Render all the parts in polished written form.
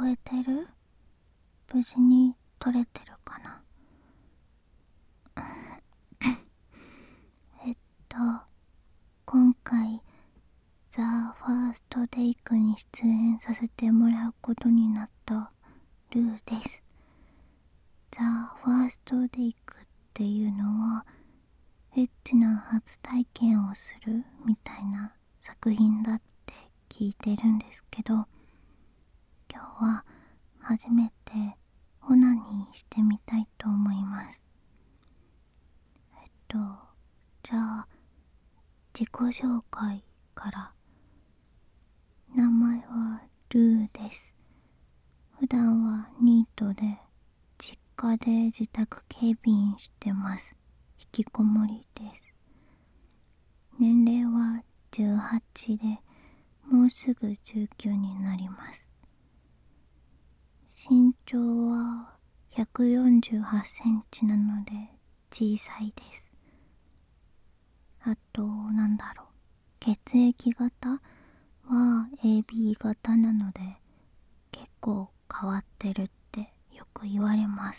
こえてる？無事に撮れてるかな？今回ザ・ファーストテイクに出演させてもらうことになったルーです。ザ・ファーストテイクっていうのはエッチな初体験をするみたいな作品だって聞いてるんですけど、今日は初めてオナニーしてみたいと思います。じゃあ自己紹介から。名前はルーです。普段はニートで実家で自宅警備員してます。引きこもりです。年齢は18でもうすぐ19になります。身長は148センチなので小さいです。あと血液型は AB 型なので結構変わってるってよく言われます。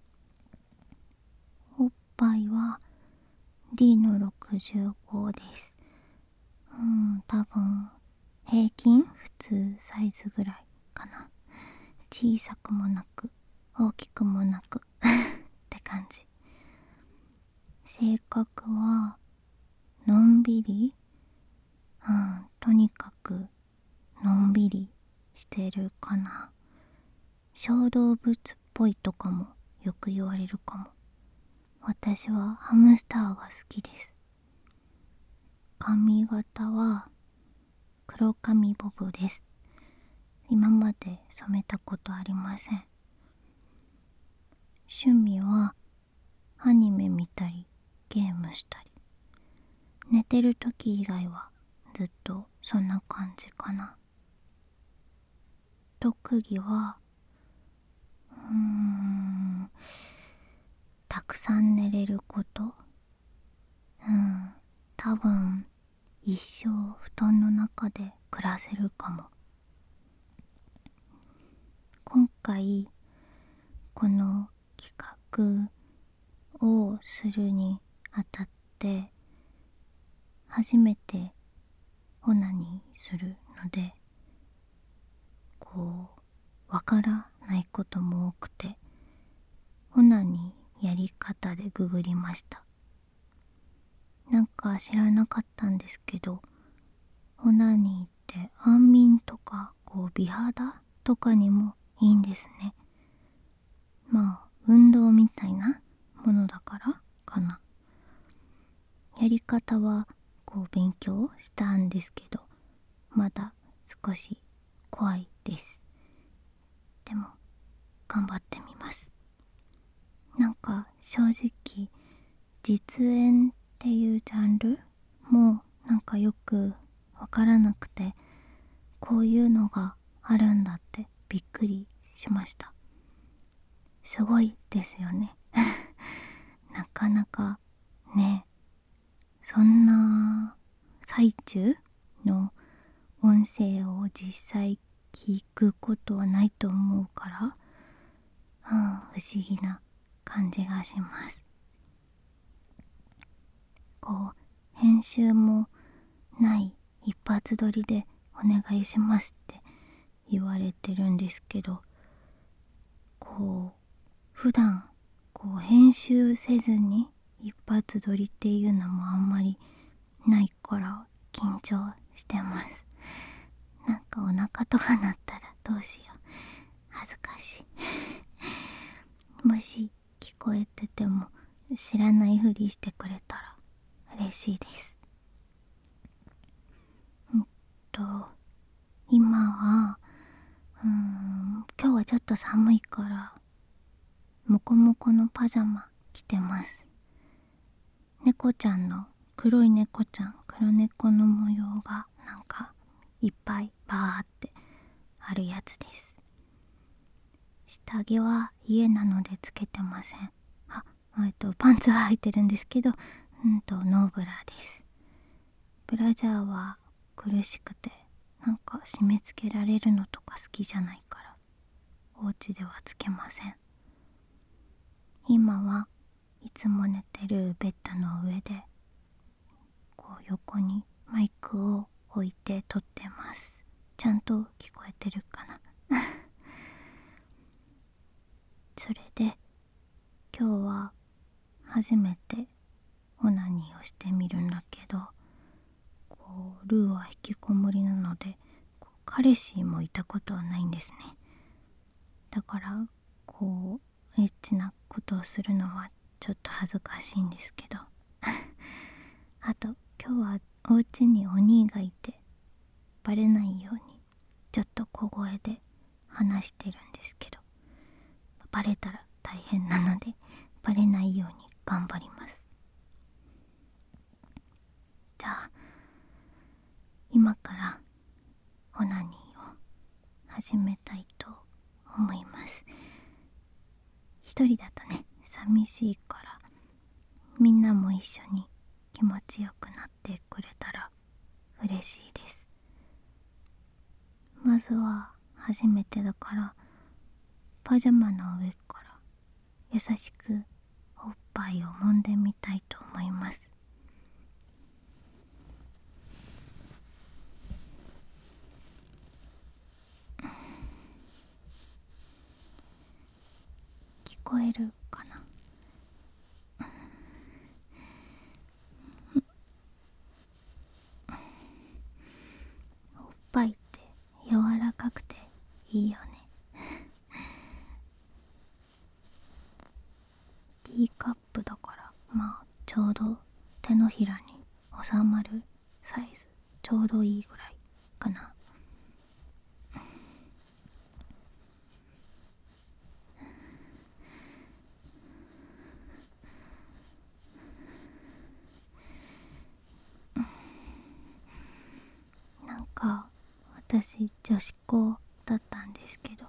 おっぱいは D の65です。多分平均普通サイズぐらいかな。小さくもなく大きくもなくって感じ。性格はのんびり、とにかくのんびりしてるかな。小動物っぽいとかもよく言われるかも。私はハムスターが好きです。髪型は黒髪ボブです。今まで染めたことありません。趣味はアニメ見たりゲームしたり。寝てる時以外はずっとそんな感じかな。特技はたくさん寝れること。多分一生布団の中で暮らせるかも。今回この企画をするにあたって初めてオナニーするのでわからないことも多くて、オナニーやり方でググりました。なんか知らなかったんですけど、オナニーって安眠とか美肌とかにもいいんですね。運動みたいなものだからかな。やり方は勉強したんですけど、まだ少し怖いです。でも頑張ってみます。なんか正直実演っていうジャンルもなんかよくわからなくて、こういうのがあるんだってびっくりしました。すごいですよねなかなかね、そんな最中の音声を実際聞くことはないと思うから、不思議な感じがします。編集もない一発撮りでお願いしますって言われてるんですけど、普段編集せずに一発撮りっていうのもあんまりないから緊張してます。なんかお腹とかなったらどうしよう、恥ずかしいもし聞こえてても知らないふりしてくれたら嬉しいです。今は今日はちょっと寒いからモコモコのパジャマ着てます。猫ちゃんの黒い猫ちゃん、黒猫の模様がなんかいっぱいバーってあるやつです。下着は家なのでつけてません。パンツは履いてるんですけど、ノーブラです。ブラジャーは苦しくてなんか締め付けられるのとか好きじゃないからお家ではつけません。今はいつも寝てるベッドの上で横にマイクを置いて撮ってます。ちゃんと聞こえてるかなそれで今日は初めてオナニーをしてみるんだけど、ルーは引きこもりなので彼氏もいたことはないんですね。だからエッチなことをするのはちょっと恥ずかしいんですけどあと今日はお家にお兄がいてバレないようにちょっと小声で話してるんですけど、バレたら大変なのでバレないように頑張ります。じゃあ今からオナニーを始めたいと思います。一人だとね寂しいからみんなも一緒に気持ちよくなってくれたら嬉しいです。まずは初めてだからパジャマの上から優しくおっぱいを揉んでみたいと思います。聞こえるかな。おっぱいって柔らかくていいよね。ティーカップだからちょうど手のひらに収まるサイズ、ちょうどいいぐらいかな。なんか私女子校だったんですけど、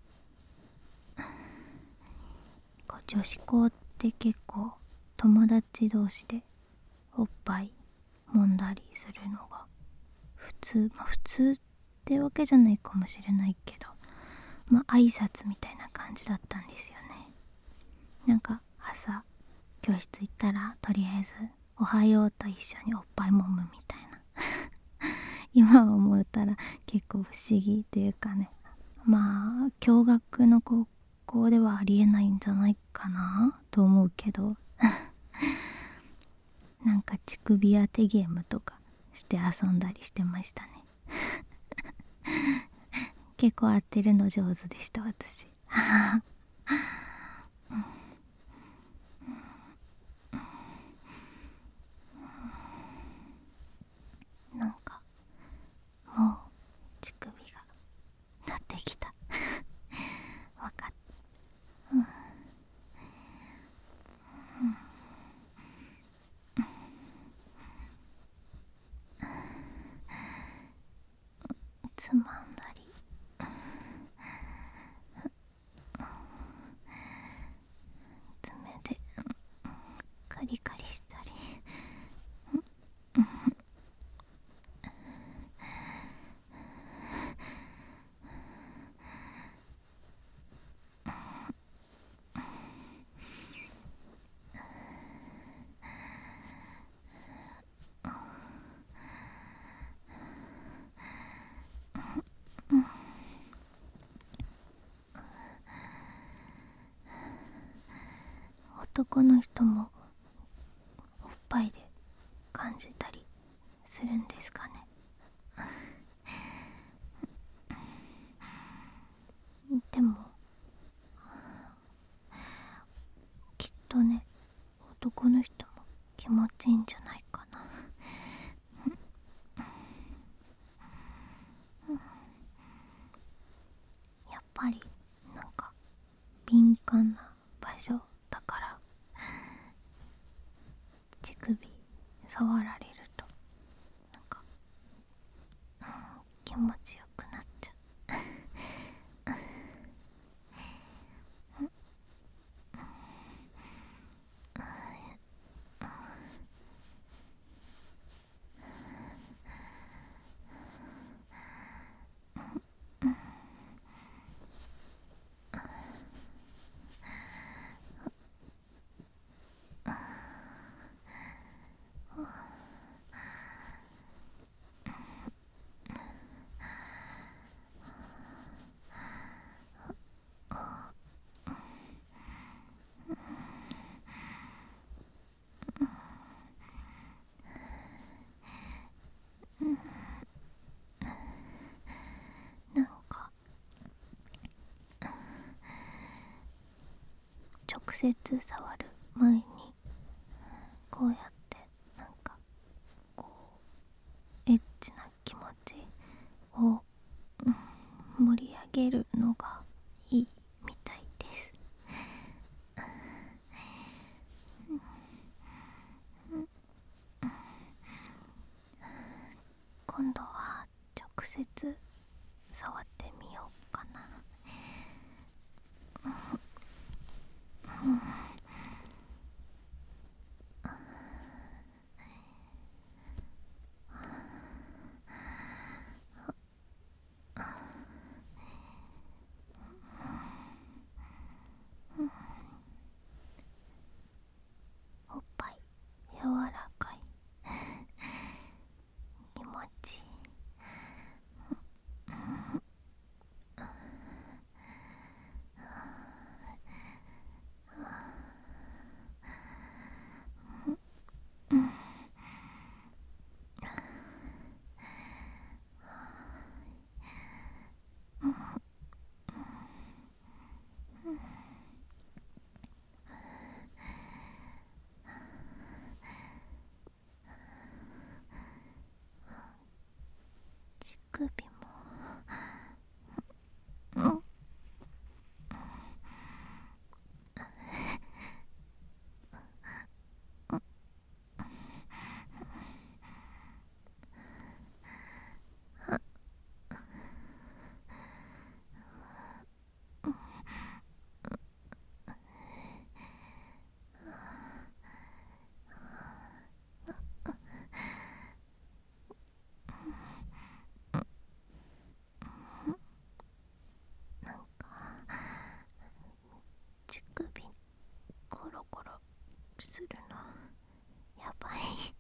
女子校って結構友達同士でおっぱい揉んだりするのが普通ってわけじゃないかもしれないけど、挨拶みたいな感じだったんですよね。なんか朝教室行ったらとりあえずおはようと一緒におっぱい揉むみたいな今思ったら結構不思議っていうかね、共学の高校ではありえないんじゃないかなと思うけどなんか乳首当てゲームとかして遊んだりしてましたね結構当てるの上手でした私なんかもう乳首が立ってきたわかっつまんだり爪でカリカリしたり男の人もおっぱいで感じたりするんですかねでもきっとね男の人も気持ちいいんじゃないかなやっぱりなんか敏感な場所だから乳首触られるとなんか、気持ちよくなっちゃ接触る前にこうやってこうエッチな気持ちを、盛り上げるのがいいみたいです。今度は直接触ってみようかな。おっぱい柔らかい気持ちいい。乳首も乳首コロコロするのやばい。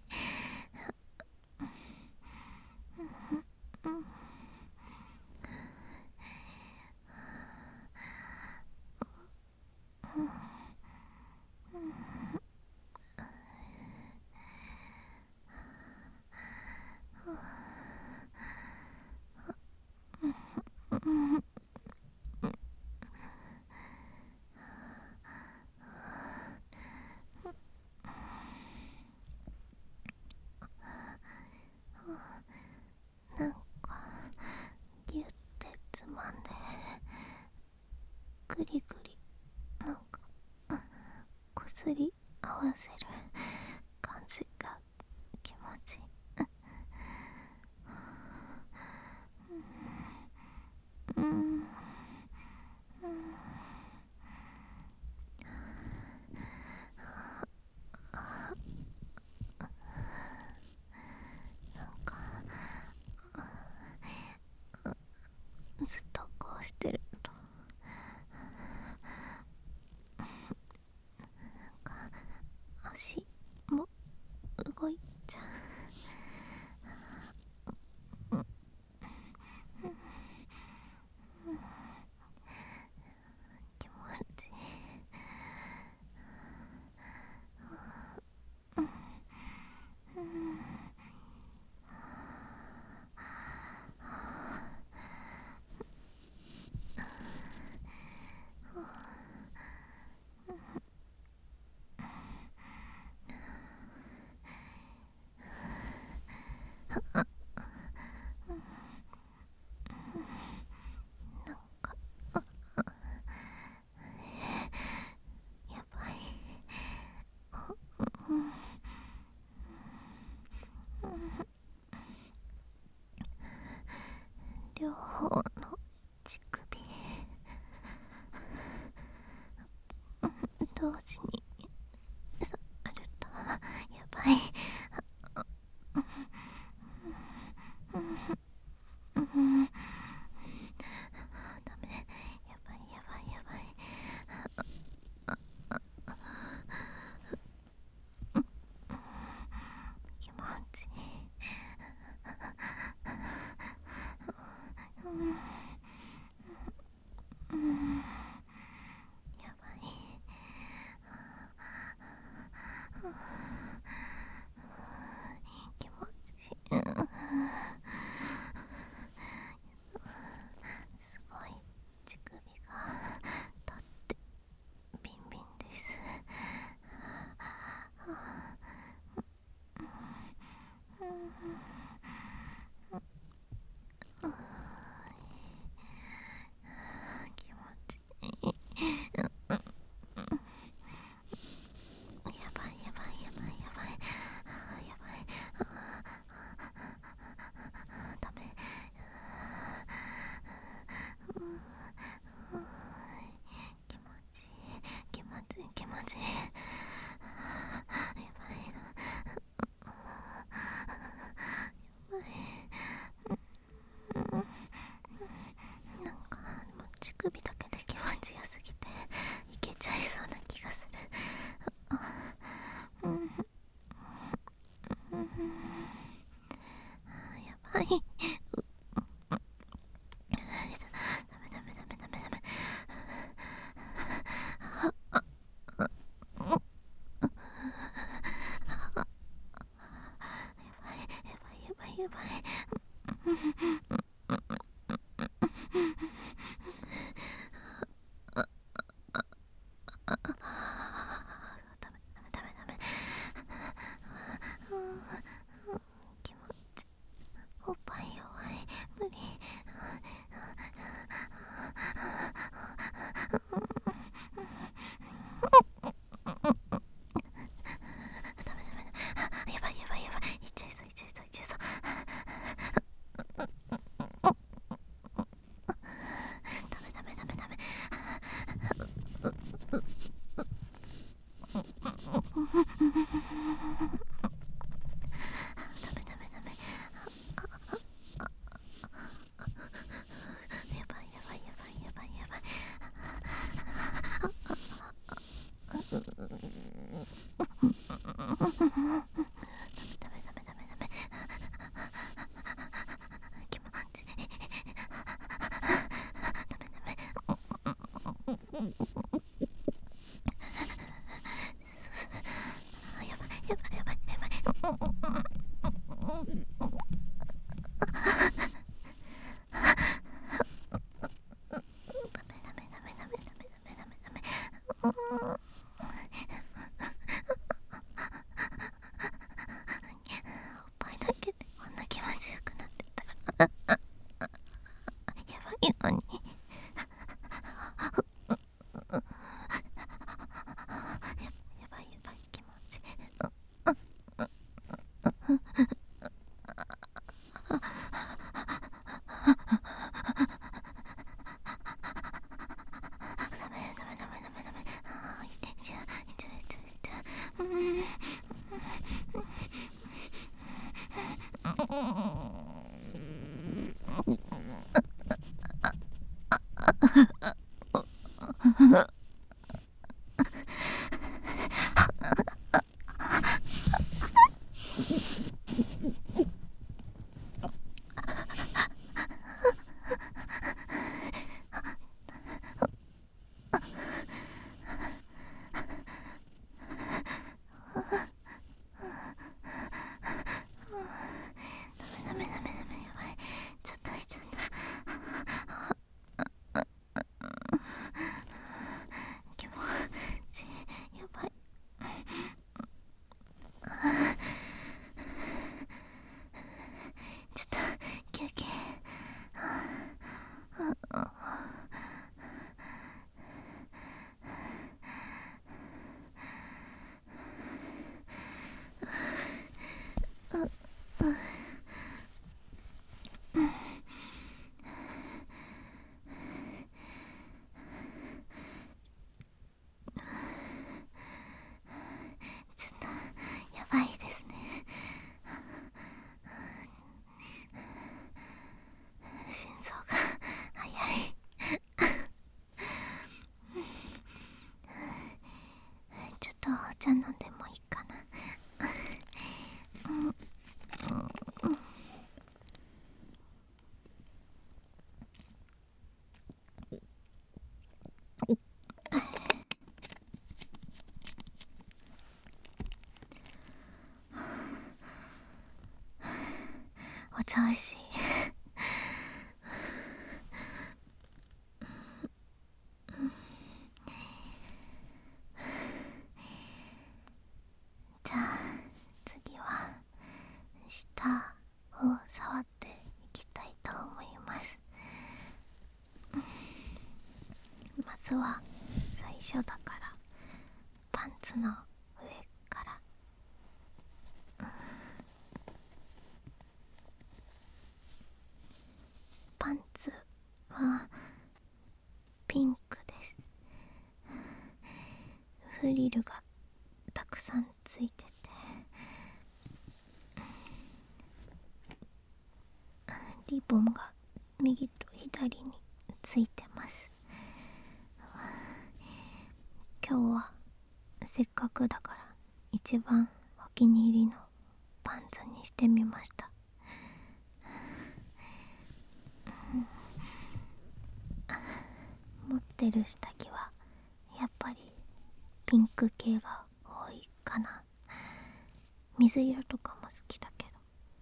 ギュッてつまんでグリグリこすり合わせる感じが気持ちいい。ずっとこうしてると足も動いちゃう。気持ちいい。やばい。両方の乳首同時に触るとやばい。 やばい。やばい。気持ちおっぱい弱い。無理。やばい。いっちゃいそう。ダメ。やばい。気持ちいい。やばい。おっぱいだけでこんな気持ちよくなってたらやばいのに。やばい気持ち。ダメ。いってんじゃん。ダメ。やばい。ちょっと開いちゃった。気持ちやばい。ちょっと休憩。ちょっとやばいですね。心臓が速い。ちょっとお茶飲んでもいいかな。お茶おいしい。じゃあ次は舌を触っていきたいと思います。まずは最初だからパンツの上から。パンツはピンクです。フリルがたくさんついてて、リボンが右と左についてます。今日はせっかくだから一番お気に入りのパンツにしてみました。持ってる下着はやっぱりピンク系が多いかな。水色とかも好きだけど、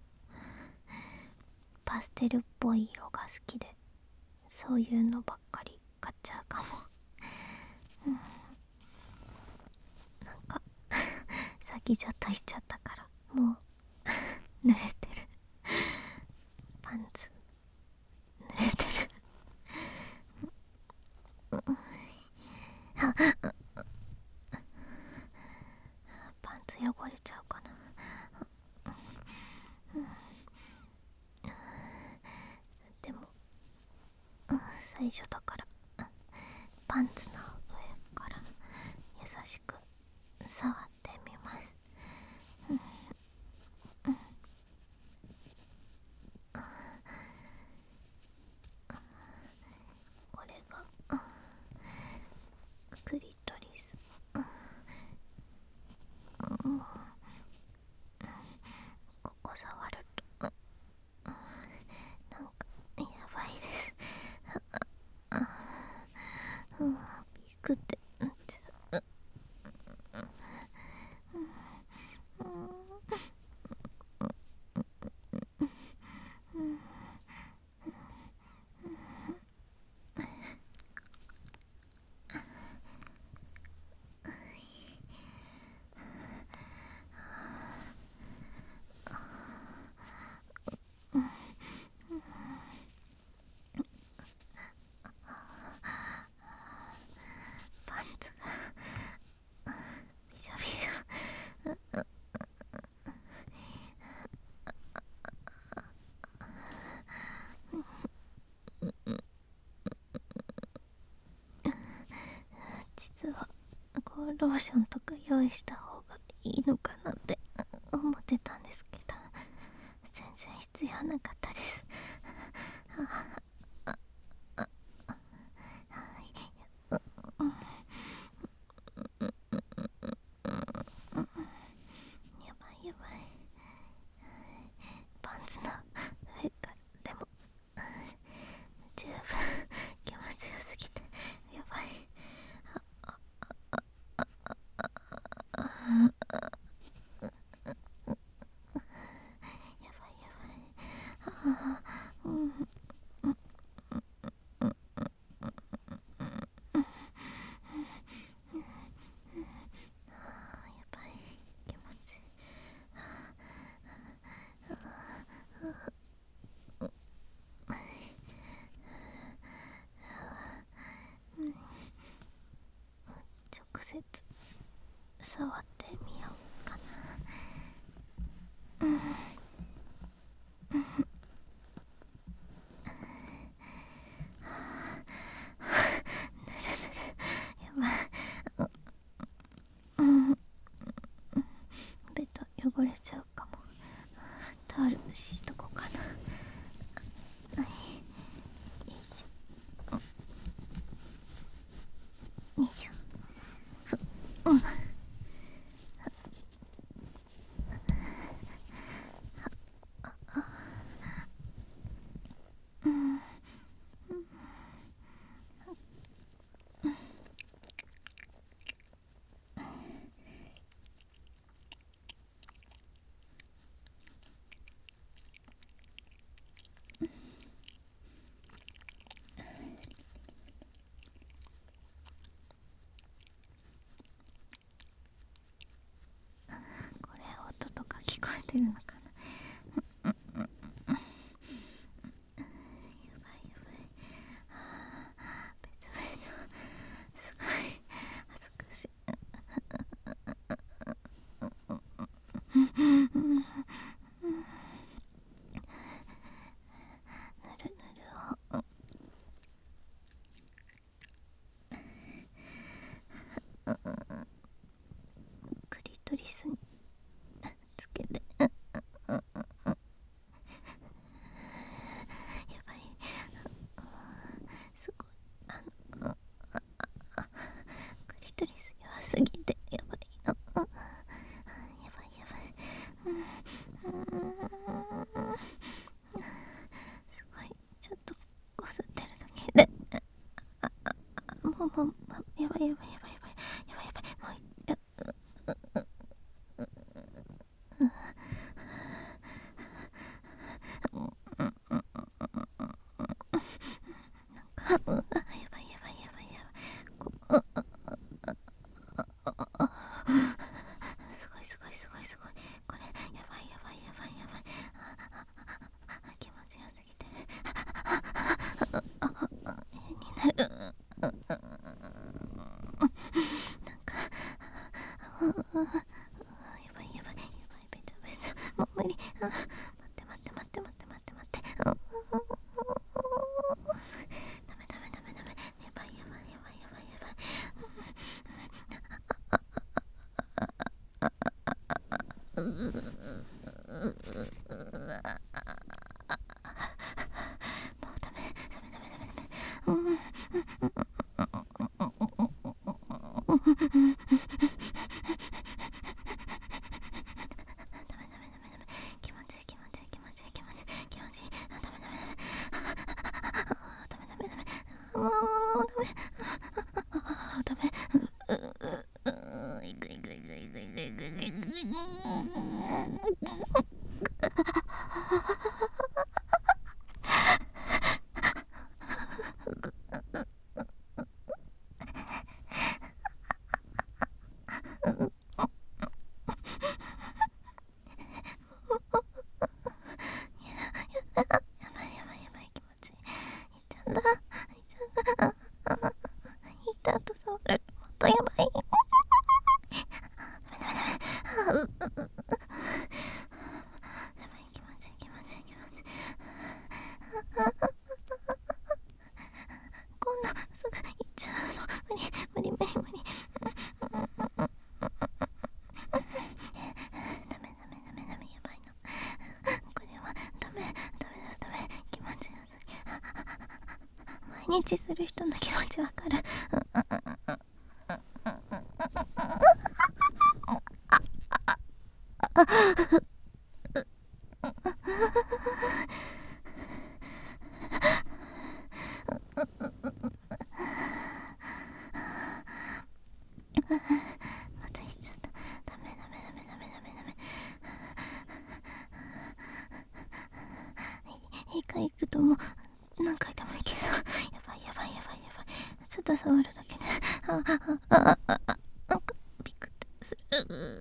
パステルっぽい色が好きで、そういうのばっかり買っちゃうかも。なんか先ちょっと言っちゃったからもう濡れてる。パンツ濡れてる。パンツ汚れちゃうかな。でも、最初だからパンツの上から優しく触ってみます。これがクリトリス。ここ触るとなんかやばいです。ビクってなっちゃう。パンツがびしょびしょ。実はこうローションとか用意した方がいいのかなって思ってたんですけど、全然必要なかったです。やばいやばい。パンツの上からでも十分気持ちよすぎてやばい。やばいやばい。やばい気持ちいい。直接触ってみようかな。ぬるぬる。やばい。ベト汚れちゃうかも。タオル敷いとこうかな。よいしょよいしょ。これ音とか聞こえてるのかな。やばいやばい。べちょべちょ。すごい恥ずかしい。ぬるぬるをクリトリスにつけてばいやばいやばいやばいやばい。すごいすごいすごいすごい。これやばいやばいやばいやばい。気持ちよすぎてになる。なんかやばいやばいやばい、べちゃべちゃ、もう無理。待って待って待って待って待って待って、ダメダメダメダメ、やばいやばいやばいやばいやばい。もうダメダメダメダメダメ。ダメダメダメダメ、気持ちいい気持ちいい気持ちいい気持ちいい気持ちいい。ダメダメダメダメダメダメ、もうダメダメ。いくいくいくいくいくいくいくいく。やばいやばいやばい、気持ちいい。いっちゃんだ、いっちゃんだ。いった後触る、もっとやばい。ダメダメダメ。やばい、気持ちいい気持ちいい気持ちいい。こんなすぐいっちゃうの、無理無理無理無理。ダメダメダメダメ、やばいの。これはダメダメです、ダメ。気持ちよすぎ。毎日する人の気持ちわかる。また言っちゃった。ダメダメダメダメダメダメ。一回行くともう何回でも行けそう。やばいやばいやばいやばい。ちょっと触るだけでビクってする。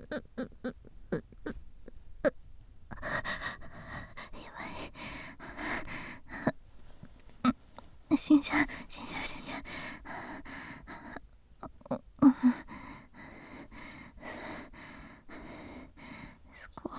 やばい。死んじゃう死んじゃう死んじゃう。すごい。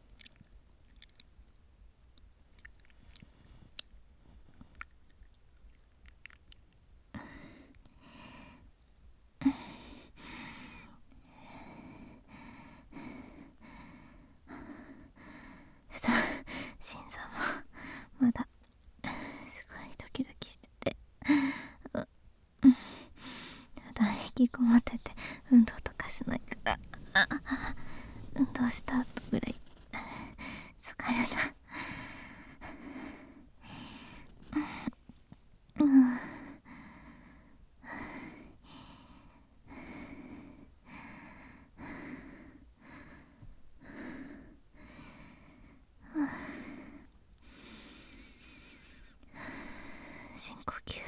心臓もまだすごいドキドキしてて、普段引きこもってて運動とかしないから、運動した後ぐらい疲れた。深呼吸。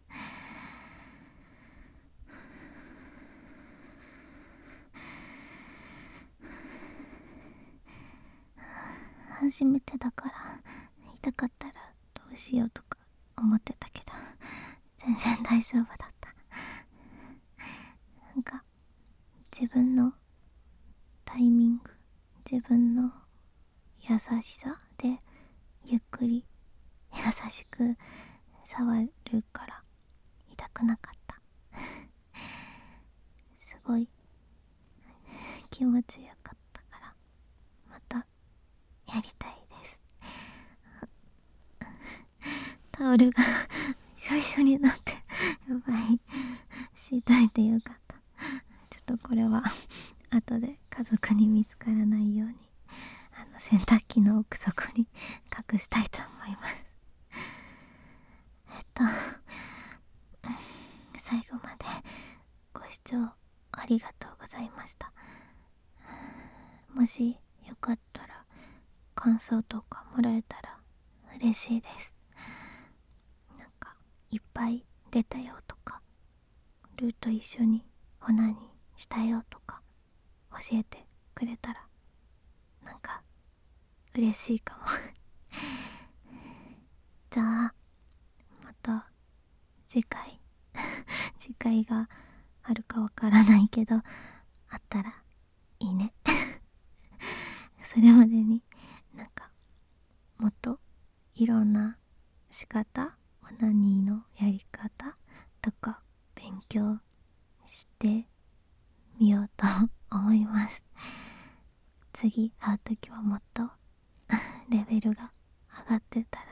初めてだから痛かったらどうしようとか思ってたけど、全然大丈夫だった。なんか自分のタイミング、自分の優しさでゆっくり優しく触るから痛くなかった。すごい気持ちよかったからまたやりたいです。タオルがびしょびしょになってやばい。敷いといてよかった。ちょっとこれは後で家族に見つからないように洗濯機の奥底に隠したいと思います。最後までご視聴ありがとうございました。もしよかったら感想とかもらえたら嬉しいです。なんかいっぱい出たよとか、ルーと一緒にオナニーしたよとか教えてくれたらなんか嬉しいかもじゃあまた次回次回があるかわからないけど、あったらいいねそれまでになんかもっといろんな仕方、オナニーのやり方とか勉強してみようと思います。次会うときはもっとレベルが上がってた